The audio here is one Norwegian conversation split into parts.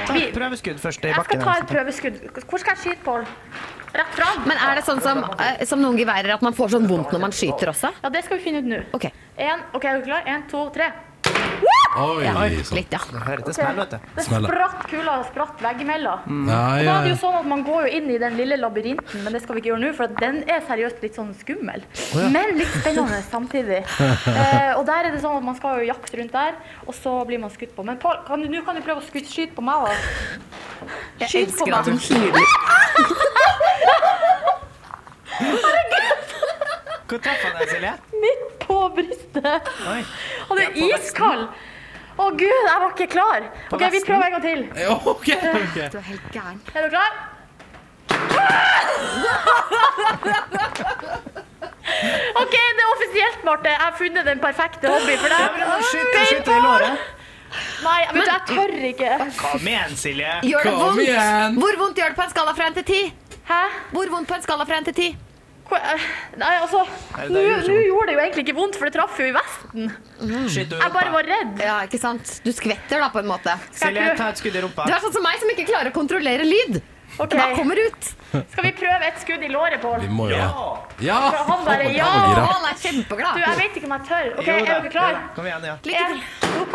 Ta et prøveskudd først i bakken. Jeg skal ta et prøveskudd. Hvor skal jeg skyte, Pål? Rett fram? Men det sånn som noen geværer at man får sånn vondt når man skyter også? Ja, det skal vi finne ut nå. Ok. Er du klar? 1, 2, 3. Oi, Litt, ja. Det hører til smell, vet du. Det spratt kula og spratt veggimellom. Og da er det jo sånn at man går jo inn i den lille labyrinten, men det skal vi ikke gjøre nå, for den er seriøst litt sånn skummel. Men litt spennende samtidig. Og der er det sånn at man skal jo jakte rundt der, og så blir man skutt på. Men Pål, nå kan du prøve å skyte på meg da. Jeg elsker at hun hyler. Hvor traff han deg, Silje? Midt på brystet. Oi. Han er iskald. Å Gud, jeg var ikke klar. Ok, vi prøver en gang til. Ok. Du er helt gæren. Er du klar? Ok, det er offisielt, Marte. Jeg har funnet den perfekte hobby for deg. Skyte i låret. Nei, vet du, jeg tør ikke. Kom igjen, Silje. Gjør det Kom vondt? igjen. Hvor vondt gjør det på en skala fra 1 til 10? Hæ? Hvor vondt på en skala fra 1 til 10? Nei, altså, nå gjorde det jo egentlig ikke vondt, for det traff jo i vesten. Skyt i Jeg bare rumpa. var redd. Ja, ikke sant? Du skvetter da på en måte. Silje, ta et skudd i rumpa. Du er sånn som meg som ikke klarer å kontrollere lyd. Ok, Det bare kommer ut. skal vi prøve et skudd i låret, Pål? Vi må jo Ja! Han bare, ja. gira. Han er kjempeglad. Du, jeg vet ikke om jeg tør. Ok, Jo da, er dere klar? Kom igjen, ja. Lykke til.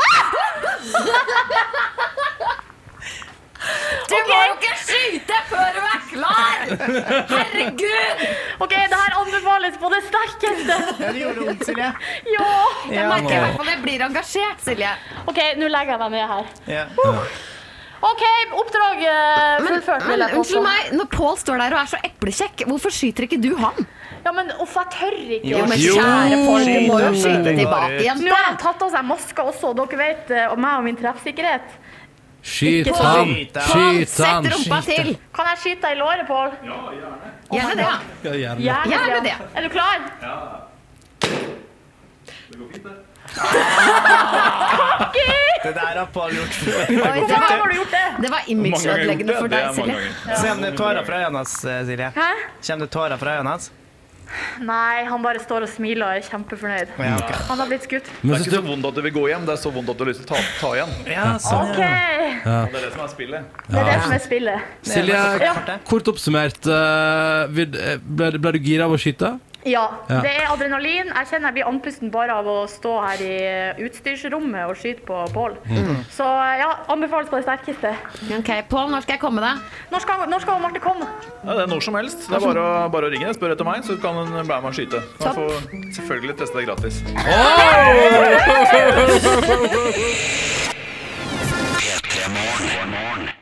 Du Ok. må jo ikke skyte før du er klar! Herregud! Ok, det her anbefales på det sterkeste. Ja, det gjorde vondt, Silje. Ja. Jeg merker i hvert fall jeg blir engasjert, Silje. Ok, nå legger jeg meg ned her. Ja. Ok, oppdrag fullført, vil Men jeg påstå. unnskyld meg, når Pål står der og er så eplekjekk, hvorfor skyter ikke du han? Ja, men uff, jeg tør ikke. Jo, men kjære folk, du må jo skyte det går tilbake ut. igjen. Nå har han tatt av seg maska også, og dere vet om meg og min treffsikkerhet. Skyt Ikke han! Pål, Skyt han! sett rumpa til. Kan jeg skyte deg i låret, Pål? Gjerne det. Ja, gjerne. Gjerne det. Er du klar? Det der har Pål gjort før. Oi, Hvor mange ganger har du gjort det? det var imageødeleggende for deg, Silje. Kommer det tårer fra øynene hans, Silje? Hæ? Kommer det tårer fra øynene hans? Nei, han bare står og smiler og er kjempefornøyd. Ja, ok. Han har blitt skutt. Men Det er synes ikke så vondt at du vil gå hjem, det er så vondt at du har lyst til å ta igjen. Ja, sånn, Ok, ja. Det er det som er spillet. det er det som er spillet. Silje, Ja. kort oppsummert, ble du gira av å skyte? Ja, Ja. det er adrenalin. Jeg kjenner jeg blir andpusten bare av å stå her i utstyrsrommet og skyte på Pål. Så ja, anbefales på det sterkeste. Ok, Pål, når skal jeg komme deg? Når skal Marte komme? Ja, det er når som helst. Det er bare å ringe. Spør etter meg, så kan hun være med og skyte. Man får selvfølgelig teste det gratis. P3 Morgen.